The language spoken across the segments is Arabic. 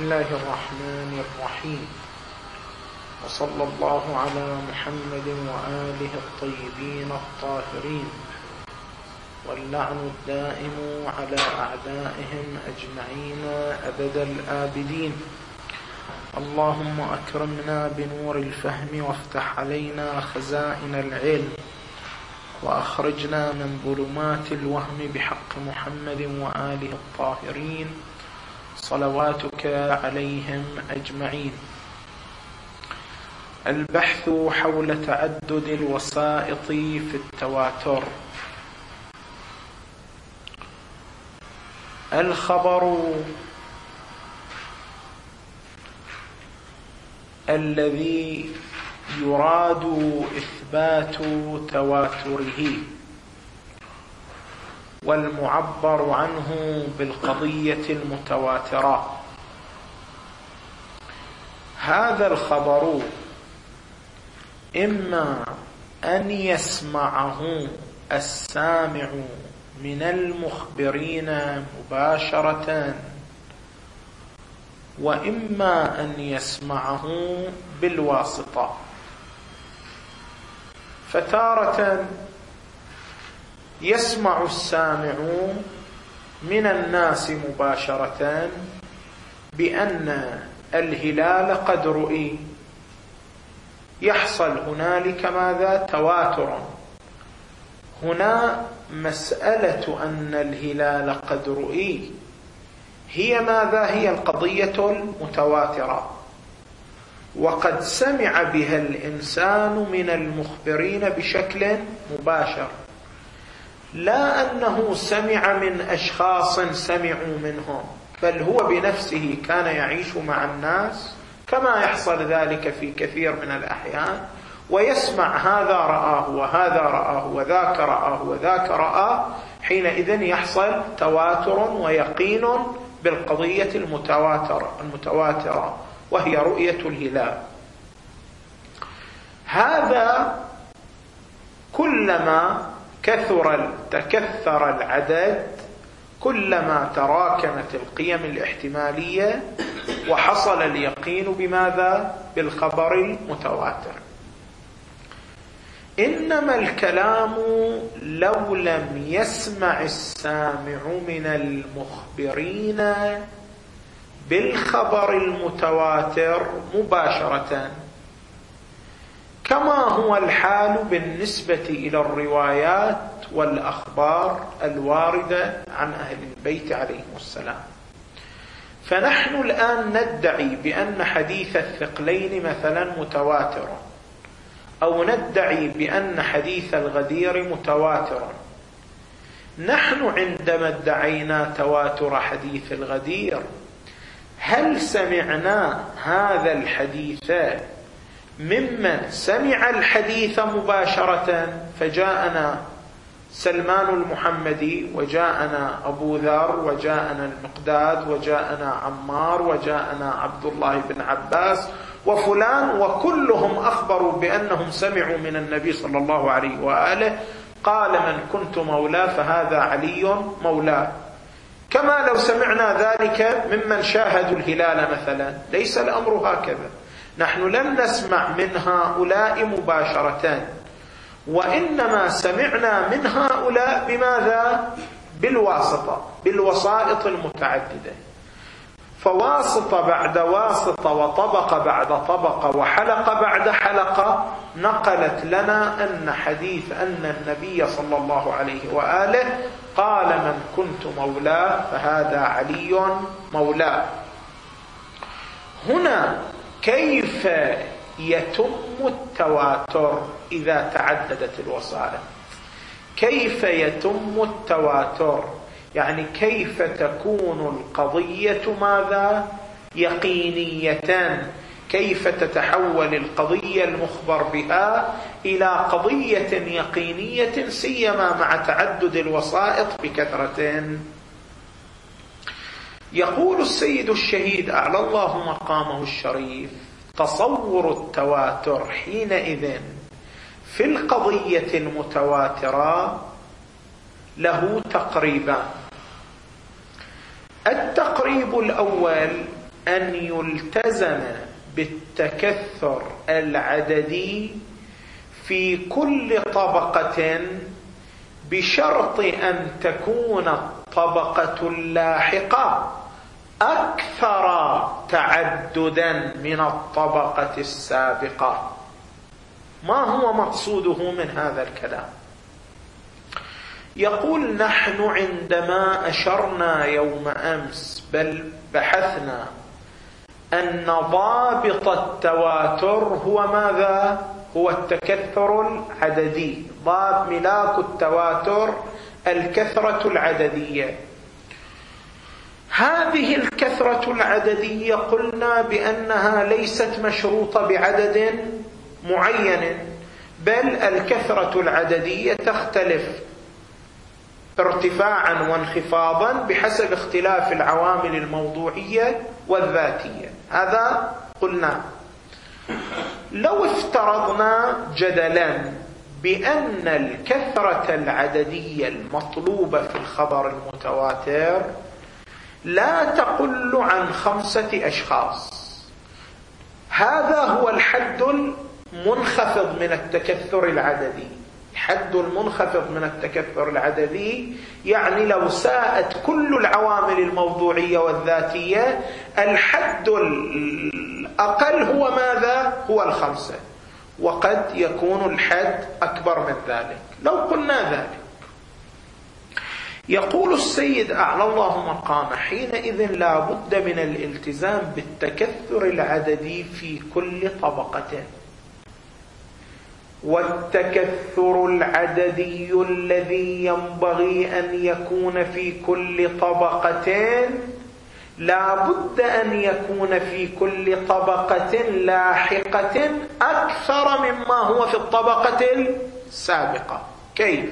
الله الرحمن الرحيم، وصلى الله على محمد وآله الطيبين الطاهرين، واللعن الدائم على أعدائهم أجمعين أبد الآبدين. اللهم أكرمنا بنور الفهم وافتح علينا خزائن العلم، وأخرجنا من ظلمات الوهم بحق محمد وآله الطاهرين صلواتك عليهم أجمعين. البحث حول تعدد الوسائط في التواتر. الخبر الذي يراد إثبات تواتره والمعبر عنه بالقضية المتواترة، هذا الخبر إما أن يسمعه السامع من المخبرين مباشرة، وإما أن يسمعه بالواسطة. فتارة يسمع السامع من الناس مباشرة بأن الهلال قد رؤي، يحصل هنالك ماذا؟ تواتر. هنا مسألة أن الهلال قد رؤي هي ماذا؟ هي القضية المتواترة، وقد سمع بها الإنسان من المخبرين بشكل مباشر، لا أنه سمع من أشخاص سمعوا منهم، بل هو بنفسه كان يعيش مع الناس كما يحصل ذلك في كثير من الأحيان، ويسمع هذا رآه وهذا رآه وذاك رآه وذاك رآه. حينئذ يحصل تواتر ويقين بالقضية المتواترة وهي رؤية الهلال. هذا كلما تكثر العدد كلما تراكمت القيم الاحتمالية وحصل اليقين بماذا؟ بالخبر المتواتر. إنما الكلام لو لم يسمع السامع من المخبرين بالخبر المتواتر مباشرة، كما هو الحال بالنسبة إلى الروايات والأخبار الواردة عن أهل البيت عليهم السلام. فنحن الآن ندعي بأن حديث الثقلين مثلا متواتر، أو ندعي بأن حديث الغدير متواتر. نحن عندما ادعينا تواتر حديث الغدير، هل سمعنا هذا الحديث ممن سمع الحديث مباشرة؟ فجاءنا سلمان المحمدي، وجاءنا أبو ذر، وجاءنا المقداد، وجاءنا عمار، وجاءنا عبد الله بن عباس وفلان، وكلهم أخبروا بأنهم سمعوا من النبي صلى الله عليه وآله قال: من كنت مولاه فهذا علي مولاه. كما لو سمعنا ذلك ممن شاهدوا الهلال مثلا. ليس الأمر هكذا، نحن لم نسمع من هؤلاء مباشرة، وإنما سمعنا من هؤلاء بماذا؟ بالواسطة، بالوسائط المتعددة. فواسطة بعد واسطة وطبقة بعد طبقة وحلقة بعد حلقة نقلت لنا أن النبي صلى الله عليه وآله قال: من كنت مولاه فهذا علي مولاه. هنا كيف يتم التواتر إذا تعددت الوسائط؟ كيف يتم التواتر؟ يعني كيف تكون القضية ماذا؟ يقينية. كيف تتحول القضية المخبر بها إلى قضية يقينية، سيما مع تعدد الوسائط بكثرة؟ يقول السيد الشهيد أعلى الله مقامه الشريف: تصور التواتر حينئذ في القضية المتواترة له تقريبان. التقريب الأول أن يلتزم بالتكثر العددي في كل طبقة بشرط أن تكون الطبقة اللاحقة أكثر تعددا من الطبقة السابقة. ما هو مقصوده من هذا الكلام؟ يقول: نحن عندما أشرنا يوم أمس بل بحثنا أن ضابط التواتر هو ماذا؟ هو التكثر العددي. ملاك التواتر الكثرة العددية. هذه الكثرة العددية قلنا بأنها ليست مشروطة بعدد معين، بل الكثرة العددية تختلف ارتفاعا وانخفاضا بحسب اختلاف العوامل الموضوعية والذاتية. هذا قلنا. لو افترضنا جدلا بأن الكثرة العددية المطلوبة في الخبر المتواتر لا تقل عن 5 أشخاص، هذا هو الحد المنخفض من التكثر العددي. الحد المنخفض من التكثر العددي يعني لو ساءت كل العوامل الموضوعية والذاتية، الحد الأقل هو ماذا؟ هو 5، وقد يكون الحد أكبر من ذلك لو قلنا ذلك. يقول السيد أعلى الله مقامه: حينئذ لا بد من الالتزام بالتكثر العددي في كل طبقة، والتكثر العددي الذي ينبغي أن يكون في كل طبقة لا بد أن يكون في كل طبقة لاحقة أكثر مما هو في الطبقة السابقة. كيف؟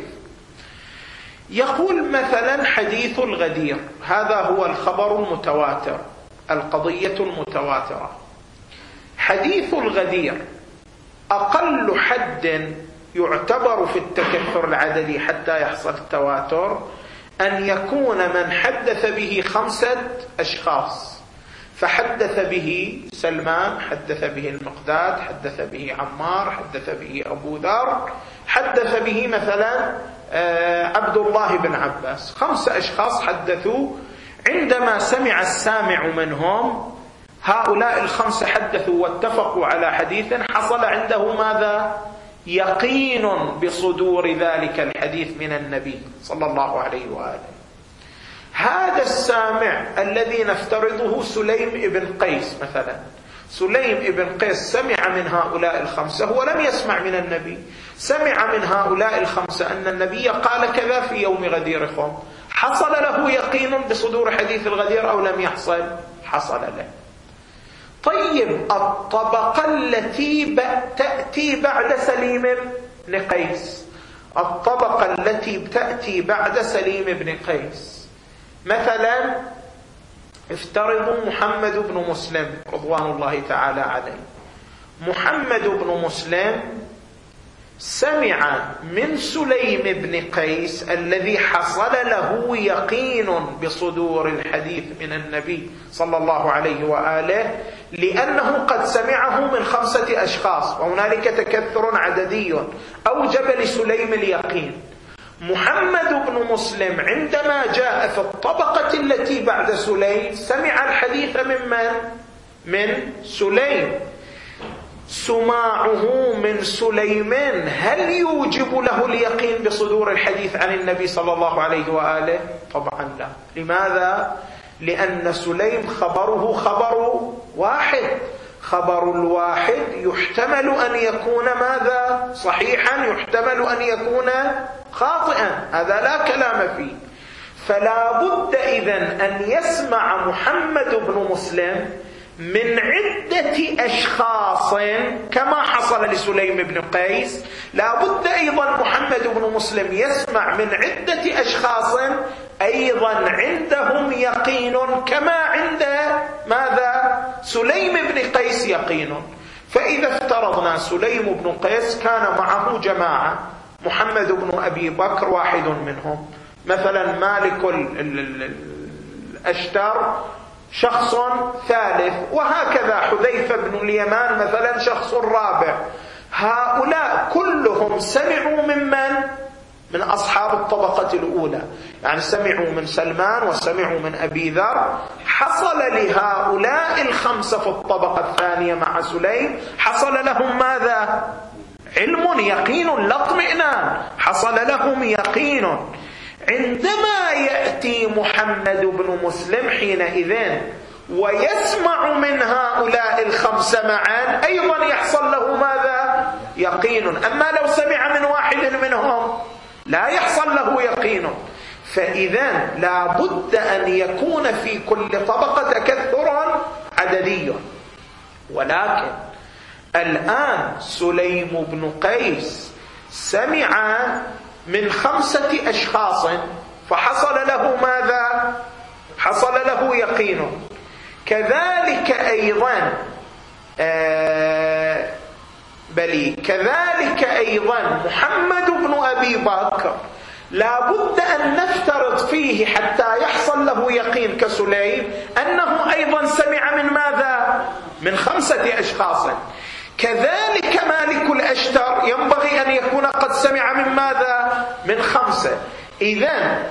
يقول مثلا حديث الغدير، هذا هو الخبر المتواتر، القضية المتواترة. حديث الغدير أقل حد يعتبر في التكثر العددي حتى يحصل التواتر أن يكون من حدث به 5 أشخاص، فحدث به سلمان، حدث به المقداد، حدث به عمار، حدث به أبو ذر، حدث به مثلا عبد الله بن عباس. 5 أشخاص حدثوا. عندما سمع السامع منهم هؤلاء ال5 حدثوا واتفقوا على حديث، حصل عنده ماذا؟ يقين بصدور ذلك الحديث من النبي صلى الله عليه وآله. هذا السامع الذي نفترضه سليم ابن قيس مثلا، سليم ابن قيس سمع من هؤلاء ال5، هو لم يسمع من النبي، سمع من هؤلاء ال5 أن النبي قال كذا في يوم غديركم. حصل له يقين بصدور حديث الغدير أو لم يحصل؟ حصل له. طيب، الطبقة التي تأتي بعد سليم بن قيس، الطبقة التي تأتي بعد سليم بن قيس، مثلا افترضوا محمد بن مسلم رضوان الله تعالى عليه. محمد بن مسلم سمع من سليم بن قيس الذي حصل له يقين بصدور الحديث من النبي صلى الله عليه وآله، لأنه قد سمعه من 5 أشخاص، وهنالك تكثر عددي أوجب لسليم اليقين. محمد بن مسلم عندما جاء في الطبقة التي بعد سليم سمع الحديث من سليم. سماعه من سليمان هل يوجب له اليقين بصدور الحديث عن النبي صلى الله عليه وآله؟ طبعا لا. لماذا؟ لأن سليم خبره خبر واحد، خبر الواحد يحتمل أن يكون ماذا؟ صحيحا، يحتمل أن يكون خاطئا، هذا لا كلام فيه. فلا بد إذن أن يسمع محمد بن مسلم من عدة أشخاص كما حصل لسليم بن قيس. لا بد أيضا محمد بن مسلم يسمع من عدة أشخاص أيضا عندهم يقين كما عند ماذا؟ سليم بن قيس يقين. فإذا افترضنا سليم بن قيس كان معه جماعة، محمد بن أبي بكر واحد منهم، مثلا مالك الأشتر شخص ثالث، وهكذا حذيفة بن اليمان مثلا شخص رابع. هؤلاء كلهم سمعوا من أصحاب الطبقة الأولى، يعني سمعوا من سلمان وسمعوا من أبي ذر. حصل لهؤلاء الخمسة في الطبقة الثانية مع سليم حصل لهم ماذا؟ علم يقين لا اطمئنان، حصل لهم يقين. عندما يأتي محمد بن مسلم حينئذ ويسمع من هؤلاء الخمسة معا أيضا يحصل له ماذا؟ يقين. أما لو سمع من واحد منهم لا يحصل له يقين. فإذا لا بد أن يكون في كل طبقة تكثر عددي. ولكن الآن سليم بن قيس سمع من 5 أشخاص فحصل له ماذا؟ حصل له يقين. كذلك أيضا كذلك أيضا محمد بن أبي بكر لا بد أن نفترض فيه حتى يحصل له يقين كسليم أنه أيضا سمع من ماذا؟ من 5 أشخاص. كذلك مالك الأشتر ينبغي أن يكون قد سمع من ماذا؟ من 5. إذن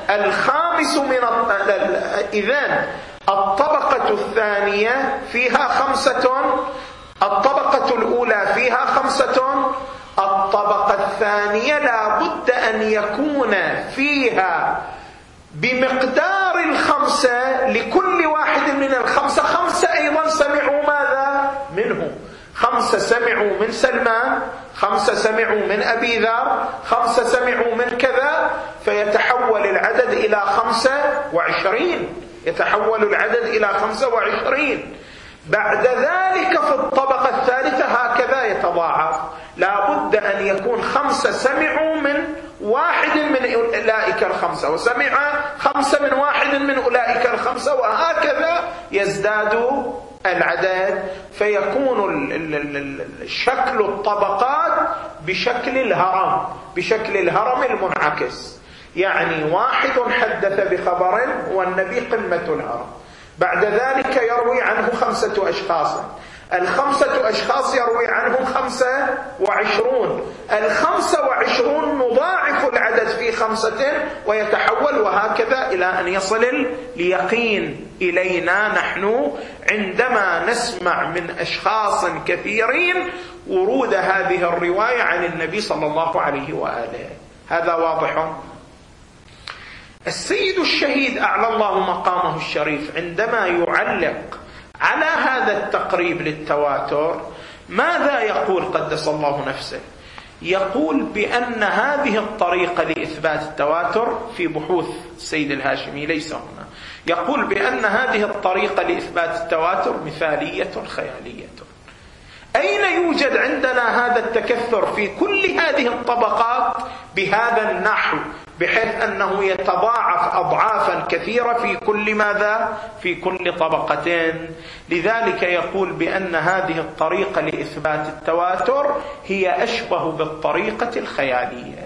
الطبقة الثانية فيها 5، الطبقة الأولى فيها 5، الطبقة الثانية لا بد أن يكون فيها بمقدار 5 لكل واحد من 5 5 أيضا سمعوا ماذا؟ منه. 5 سمعوا من سلمان، 5 سمعوا من أبي ذر، 5 سمعوا من كذا، فيتحول العدد إلى 25. يتحول العدد إلى 25. بعد ذلك في الطبقة الثالثة هكذا يتضاعف. لا بد أن يكون 5 سمعوا من واحد من أولئك 5، وسمع 5 من واحد من أولئك 5، وهكذا يزداد العدد، فيكون شكل الطبقات بشكل الهرم المنعكس. يعني واحد حدث بخبر والنبي قمة الهرم، بعد ذلك يروي عنه 5 أشخاص، 5 أشخاص يروي عنهم 25، 25 نضاعف العدد في 5 ويتحول، وهكذا إلى أن يصل اليقين إلينا نحن عندما نسمع من أشخاص كثيرين ورود هذه الرواية عن النبي صلى الله عليه وآله. هذا واضح. السيد الشهيد أعلى الله مقامه الشريف عندما يعلق على هذا التقريب للتواتر ماذا يقول قدس الله نفسه؟ يقول بأن هذه الطريقة لإثبات التواتر في بحوث السيد الهاشمي ليس هنا، يقول بأن هذه الطريقة لإثبات التواتر مثالية خيالية. أين يوجد عندنا هذا التكثر في كل هذه الطبقات بهذا النحو بحيث أنه يتضاعف أضعافا كثيرة في كل ماذا؟ في كل طبقتين. لذلك يقول بأن هذه الطريقة لإثبات التواتر هي أشبه بالطريقة الخيالية.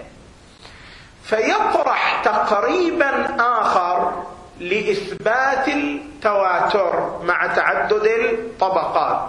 فيطرح تقريبا آخر لإثبات التواتر مع تعدد الطبقات.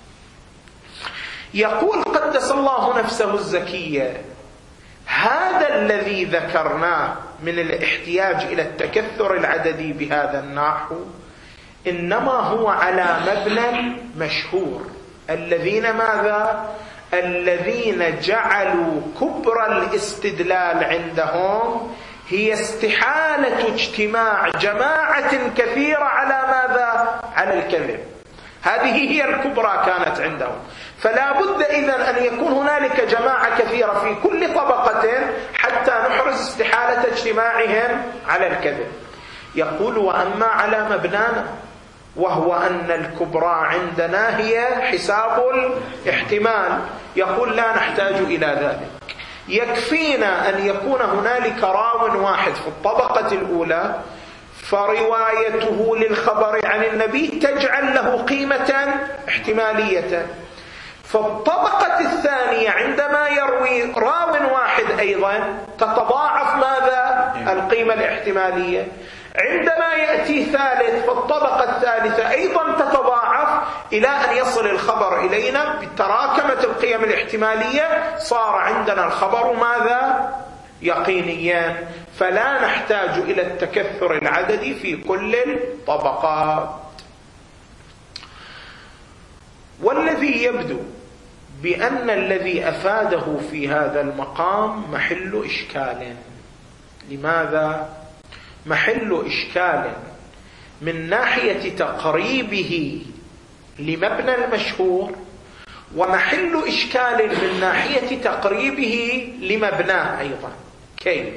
يقول قدس الله نفسه الزكية: هذا الذي ذكرناه من الاحتياج إلى التكثر العددي بهذا النحو إنما هو على مبنى مشهور. الذين ماذا؟ الذين جعلوا كبر الاستدلال عندهم هي استحالة اجتماع جماعة كثيرة على ماذا؟ على الكذب. هذه هي الكبرى كانت عندهم. فلا بد إذن أن يكون هنالك جماعة كثيرة في كل طبقة حتى نحرز استحالة اجتماعهم على الكذب. يقول: وأما على مبنانا وهو أن الكبرى عندنا هي حساب الاحتمال، يقول لا نحتاج إلى ذلك، يكفينا أن يكون هنالك راو واحد في الطبقة الأولى فروايته للخبر عن النبي تجعل له قيمة احتمالية. في الطبقة الثانية عندما يروي راو واحد أيضا تتضاعف ماذا؟ القيمة الاحتمالية. عندما يأتي ثالث في الطبقة الثالثة إلى أن يصل الخبر إلينا بتراكمة القيم الاحتمالية، صار عندنا الخبر ماذا؟ يقينيا، فلا نحتاج إلى التكثر العددي في كل الطبقات. والذي يبدو بأن الذي أفاده في هذا المقام محل إشكال. لماذا؟ محل إشكال من ناحية تقريبه لمبنى المشهور، ومحل إشكال من ناحية تقريبه لمبناه أيضا. كيف؟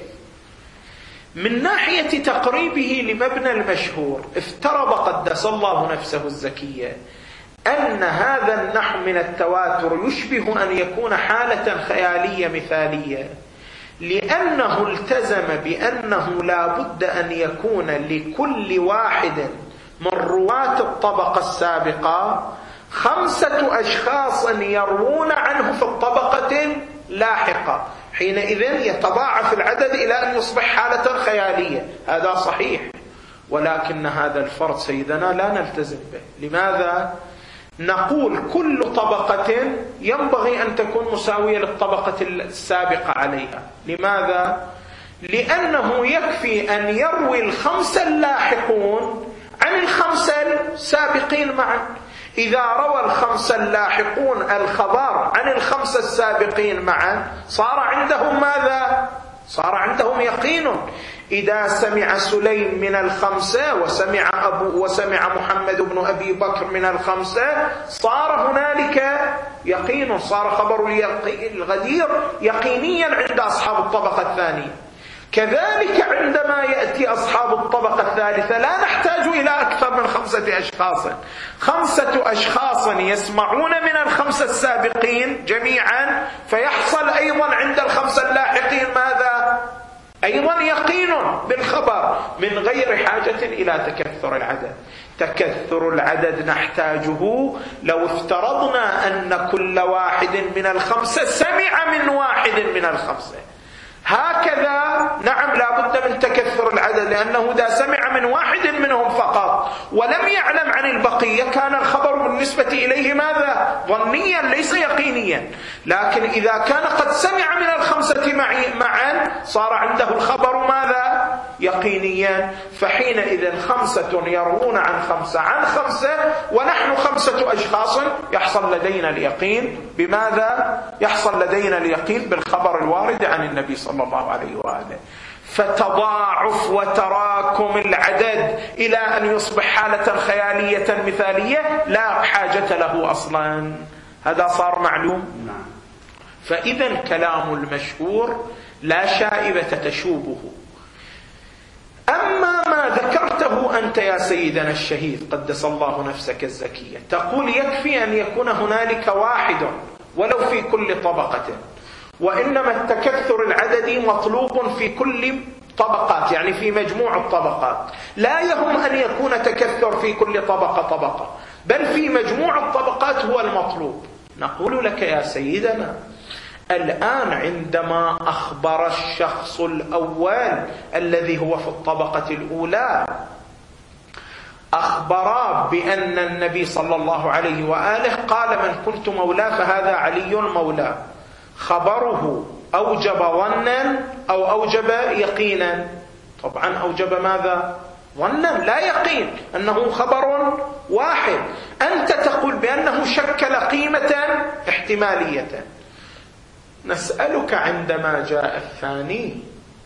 من ناحية تقريبه لمبنى المشهور افترض قدس الله نفسه الزكية أن هذا النحو من التواتر يشبه أن يكون حالة خيالية مثالية، لأنه التزم بأنه لا بد أن يكون لكل واحد من رواة الطبقة السابقة 5 أشخاص يروون عنه في الطبقة اللاحقة، حينئذ يتضاعف العدد إلى أن يصبح حالة خيالية. هذا صحيح، ولكن هذا الفرض سيدنا لا نلتزم به. لماذا؟ نقول كل طبقة ينبغي أن تكون مساوية للطبقة السابقة عليها. لماذا؟ لأنه يكفي أن يروي ال5 اللاحقون عن ال5 السابقين معا. إذا روى ال5 اللاحقون الخبر عن ال5 السابقين معا صار عندهم ماذا؟ صار عندهم يقين. إذا سمع سليم من ال5 وسمع محمد بن أبي بكر من ال5 صار هنالك يقين، صار خبر الغدير يقينيا عند أصحاب الطبقة الثانية. كذلك عندما يأتي أصحاب الطبقة الثالثة لا نحتاج إلى أكثر من 5 أشخاص. 5 أشخاص يسمعون من ال5 السابقين جميعا، فيحصل أيضا عند ال5 اللاحقين ماذا؟ أيضا يقين بالخبر من غير حاجة إلى تكثر العدد. تكثر العدد نحتاجه لو افترضنا أن كل واحد من ال5 سمع من واحد من ال5. هكذا نعم لا بد من تكثر العدد، لأنه إذا سمع من واحد منهم فقط ولم يعلم عن البقية كان الخبر بالنسبة إليه ماذا؟ ظنيا ليس يقينيا. لكن إذا كان قد سمع من ال5 معا صار عنده الخبر ماذا؟ يقينيا. فحينئذ 5 يروون عن 5 عن 5 ونحن 5 أشخاص يحصل لدينا اليقين. بماذا؟ يحصل لدينا اليقين بالخبر الوارد عن النبي صلى الله عليه وآله. فتضاعف وتراكم العدد إلى أن يصبح حالة خيالية مثالية لا حاجة له أصلا. هذا صار معلوم. فإذا كلام المشهور لا شائبة تشوبه. أما ما ذكرته أنت يا سيدنا الشهيد قدس الله نفسك الزكية، تقول يكفي أن يكون هنالك واحد ولو في كل طبقة، وإنما التكثر العددي مطلوب في كل طبقات، يعني في مجموع الطبقات. لا يهم أن يكون تكثر في كل طبقة، بل في مجموع الطبقات هو المطلوب. نقول لك يا سيدنا الآن عندما أخبر الشخص الأول الذي هو في الطبقة الأولى أخبر بأن النبي صلى الله عليه وآله قال من كنت مولاه فهذا علي مولاه، خبره أوجب ظنا أو أوجب يقينا؟ طبعا أوجب ماذا؟ ظنا لا يقين، أنه خبر واحد. أنت تقول بأنه شكل قيمة احتمالية. نسألك عندما جاء الثاني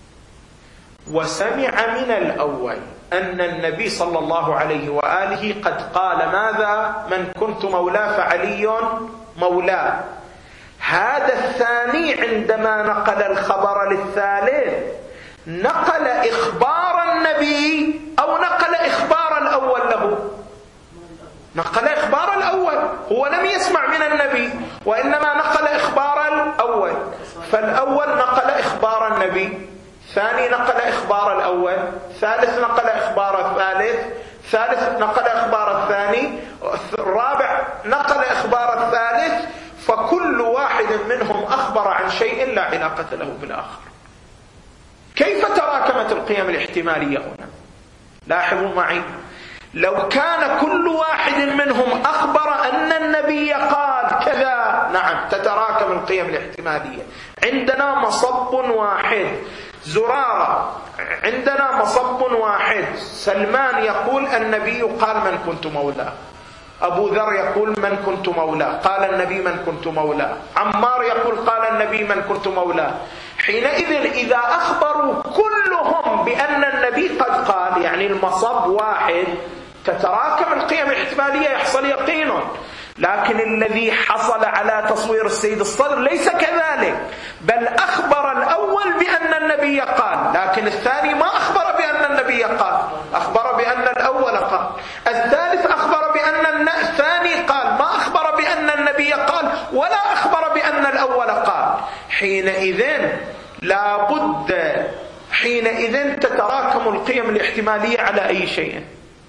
وسمع من الأول أن النبي صلى الله عليه وآله قد قال ماذا؟ من كنت مولاه فعلي مولاه. هذا الثاني عندما نقل الخبر للثالث نقل إخبار النبي أو نقل إخبار الأول له؟ نقل إخبار الأول. هو لم يسمع من النبي وإنما نقل إخبار الأول. فالأول نقل إخبار النبي، ثاني نقل إخبار الأول، ثالث نقل إخبار الثالث، ثالث نقل إخبار الثاني، الرابع نقل إخبار الثالث. فكل واحد منهم أخبر عن شيء لا علاقة له بالآخر. كيف تراكمت القيم الاحتمالية هنا؟ لاحظوا معي، لو كان كل واحد منهم أخبر أن النبي قال كذا، نعم تتراكم القيم الاحتمالية. عندنا مصب واحد، زرارة، عندنا مصب واحد، سلمان يقول النبي قال من كنت مولاه، أبو ذر يقول من كنت مولاه، قال النبي من كنت مولاه، عمار يقول قال النبي من كنت مولاه. حينئذ إذا أخبروا كلهم بأن النبي قد قال، يعني المصب واحد، تتراكم القيم الاحتمالية، يحصل يقين. لكن الذي حصل على تصوير السيد الصدر ليس كذلك، بل أخبر الأول بأن النبي قال، لكن الثاني ما أخبر بأن النبي قال، أخبر بأن الأول قال. الثالث أخبر بأن الثاني قال، ما أخبر بأن النبي قال ولا أخبر بأن الأول قال. حينئذ لابد، حينئذ تتراكم القيم الاحتمالية على أي شيء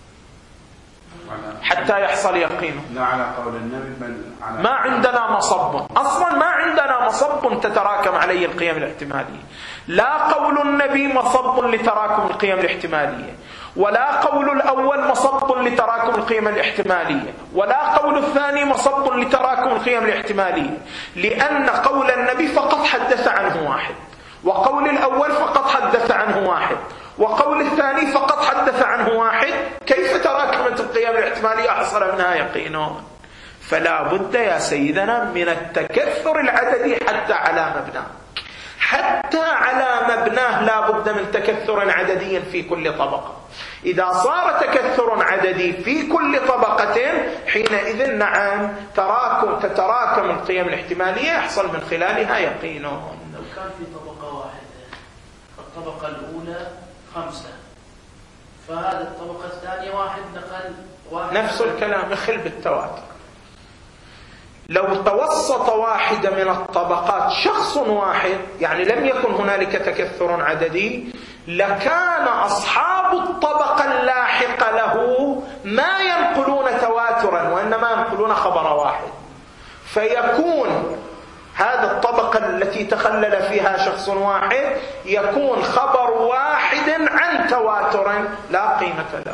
حتى يحصل يقينه. لا على قول النبي بل على ما عندنا مصب، أصلا ما عندنا مصب تتراكم عليه القيم الاحتمالية. لا قول النبي مصب لتراكم القيم الاحتمالية، ولا قول الأول مصب لتراكم القيم الاحتمالية، ولا قول الثاني مصب لتراكم القيم الاحتمالية، لأن قول النبي فقط حدث عنه واحد، وقول الأول فقط حدث عنه واحد، وقول الثاني فقط حدث عنه واحد. كيف تراكمت القيم الاحتمالية حصل منها يقينون؟ فلا بد يا سيدنا من التكثر العددي حتى على مبناه، حتى على مبناه لا بد من تكثر عددي في كل طبقة. إذا صار تكثر عددي في كل طبقة حينئذ نعم تتراكم القيم الاحتمالية، يحصل من خلالها يقينون. لو كان في طبقة واحدة، الطبقة الأولى 5، فهذه الطبقة الثانية واحد نقل واحد، نفس الكلام يخل بالتواتر. لو توسط واحدة من الطبقات شخص واحد، يعني لم يكن هنالك تكثر عددي، لكان أصحاب الطبقة اللاحقة له ما ينقلون تواترا وإنما ينقلون خبر واحد، فيكون هذه الطبقة التي تخلل فيها شخص واحد يكون خبر واحد عن تواتر لا قيمة له.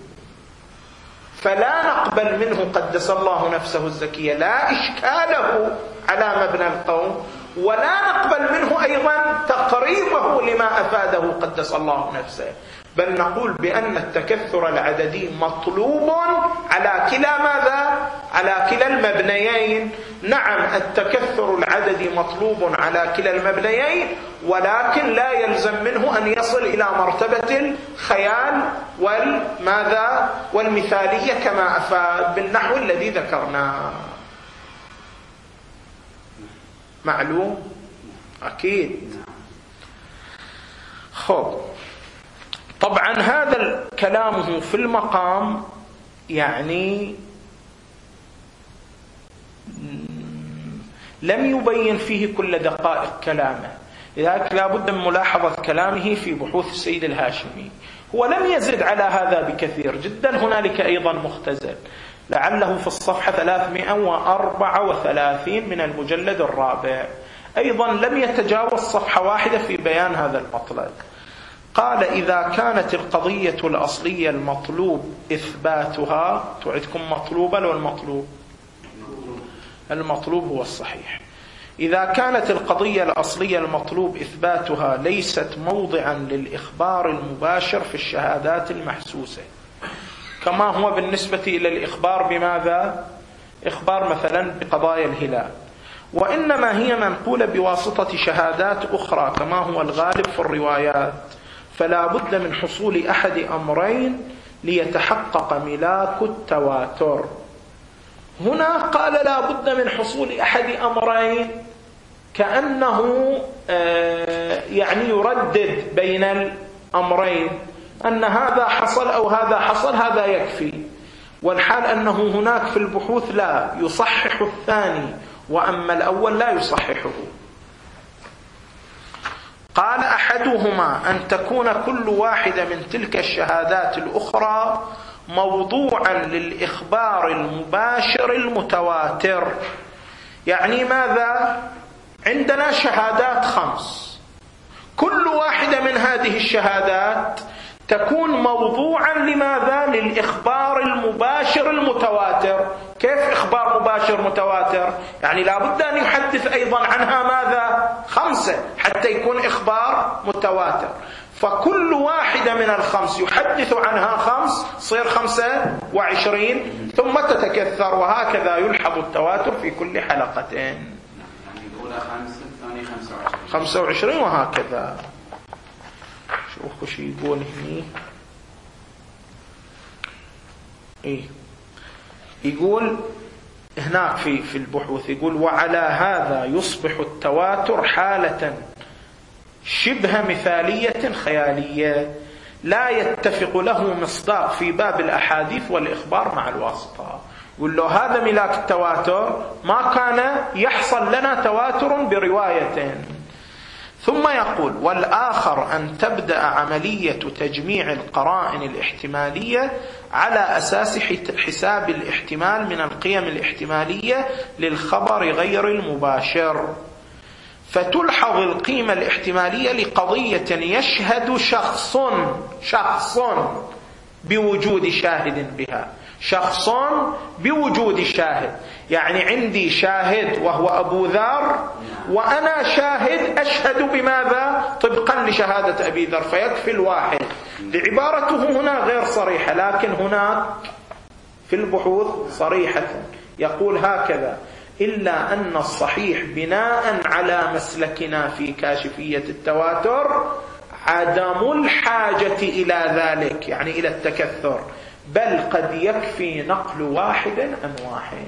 فلا نقبل منه قدس الله نفسه الزكية لا إشكاله على مبنى القوم، ولا نقبل منه أيضا تقريبه لما أفاده قدس الله نفسه، بل نقول بأن التكثر العددي مطلوب على كلا ماذا؟ على كلا المبنيين. نعم التكثر العددي مطلوب على كلا المبنيين، ولكن لا يلزم منه أن يصل إلى مرتبة الخيال والماذا؟ والمثالية كما أفاد بالنحو الذي ذكرناه. معلوم؟ أكيد. خب، طبعا هذا كلامه في المقام يعني لم يبين فيه كل دقائق كلامه، لذلك لا بد من ملاحظة كلامه في بحوث السيد الهاشمي. هو لم يزد على هذا بكثير جدا، هنالك أيضا مختزل لعله في الصفحة 334 من المجلد الرابع، أيضا لم يتجاوز صفحة واحدة في بيان هذا المطلب. قال: إذا كانت القضية الأصلية المطلوب إثباتها، تعدكم مطلوبا والمطلوب المطلوب هو الصحيح. إذا كانت القضية الأصلية المطلوب إثباتها ليست موضعا للإخبار المباشر في الشهادات المحسوسة، كما هو بالنسبة إلى الإخبار بماذا؟ إخبار مثلا بقضايا الهلال، وإنما هي منقولة بواسطة شهادات أخرى كما هو الغالب في الروايات، فلا بد من حصول أحد أمرين ليتحقق ملاك التواتر. هنا قال لا بد من حصول أحد أمرين، كأنه يعني يردد بين الأمرين، أن هذا حصل أو هذا حصل، هذا يكفي، والحال أنه هناك في البحوث لا يصحح الثاني، وأما الأول لا يصححه. قال: أحدهما أن تكون كل واحدة من تلك الشهادات الأخرى موضوعا للإخبار المباشر المتواتر. يعني ماذا؟ عندنا شهادات 5، كل واحدة من هذه الشهادات تكون موضوعا لماذا؟ للإخبار المباشر المتواتر. كيف إخبار مباشر متواتر؟ يعني لابد أن يحدث أيضا عنها ماذا؟ 5 حتى يكون إخبار متواتر. فكل واحدة من ال5 يحدث عنها 5 تصير 25 ثم تتكثر، وهكذا يلحظ التواتر في كل حلقتين. يعني الأولى 5 الثانية 25 وهكذا. شوفوا شو يقول هني. يقول هناك في البحوث، يقول وعلى هذا يصبح التواتر حالة شبه مثالية خيالية لا يتفق له مصداق في باب الأحاديث والإخبار مع الواسطة. يقول له هذا ملاك التواتر ما كان يحصل لنا تواتر برواية. ثم يقول والآخر أن تبدأ عملية تجميع القرائن الاحتمالية على أساس حساب الاحتمال من القيم الاحتمالية للخبر غير المباشر، فتلحظ القيمة الاحتمالية لقضية يشهد شخص بوجود شاهد بها، شخص بوجود شاهد. يعني عندي شاهد وهو أبو ذر، وأنا شاهد أشهد بماذا؟ طبقا لشهادة أبي ذر، فيكفي الواحد. لعبارته هنا غير صريحة، لكن هناك في البحوث صريحة. يقول هكذا: إلا أن الصحيح بناء على مسلكنا في كاشفية التواتر عدم الحاجة إلى ذلك، يعني إلى التكثر، بل قد يكفي نقل واحد عن واحد.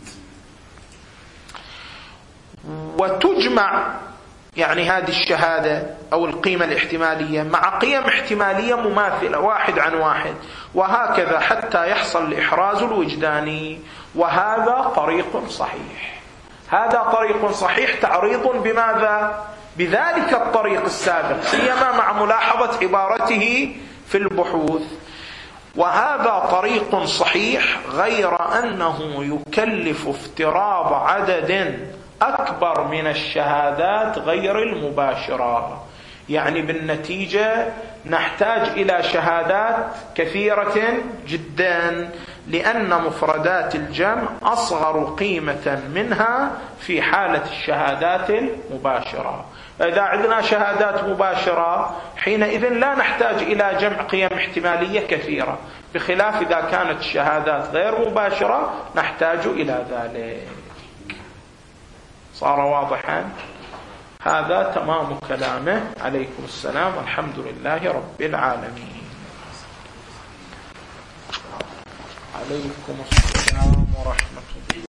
وتجمع يعني هذه الشهادة أو القيمة الاحتمالية مع قيم احتمالية مماثلة واحد عن واحد، وهكذا حتى يحصل الإحراز الوجداني. وهذا طريق صحيح، هذا طريق صحيح تعريض بماذا؟ بذلك الطريق السابق، سيما مع ملاحظة عبارته في البحوث. وهذا طريق صحيح غير أنه يكلف افتراض عدد أكبر من الشهادات غير المباشرة. يعني بالنتيجة نحتاج إلى شهادات كثيرة جدا، لأن مفردات الجمع أصغر قيمة منها في حالة الشهادات المباشرة. إذا عندنا شهادات مباشرة حينئذ لا نحتاج إلى جمع قيم احتمالية كثيرة، بخلاف إذا كانت الشهادات غير مباشرة نحتاج إلى ذلك. صار واضحا؟ هذا تمام كلامه. عليكم السلام والحمد لله رب العالمين. عليكم السلام ورحمة الله.